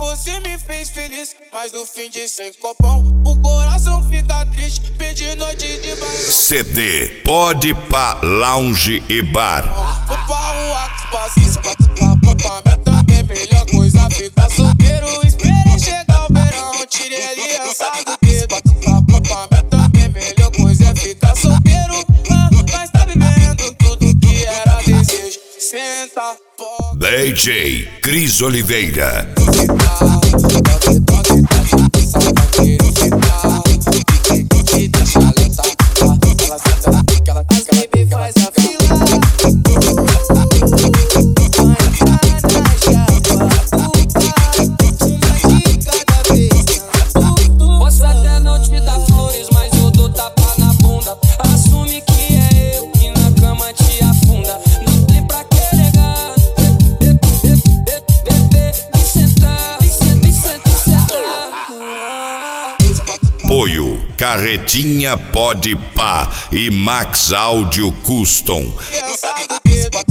você me fez feliz, mas no fim de 100 copão o coração fica triste, pedi noite de baile. CD Pode Pá Lounge e Bar. Vou pra rua com passinho, pra mim também melhor coisa ficar solteiro. Esperei chegar o verão, tirei a aliança do dedo. Pra mim também melhor coisa é ficar solteiro. Mas tá vivendo tudo que era desejo. Senta, DJ Cris Oliveira. Apoio Carretinha Pode Pá e Max Áudio Custom.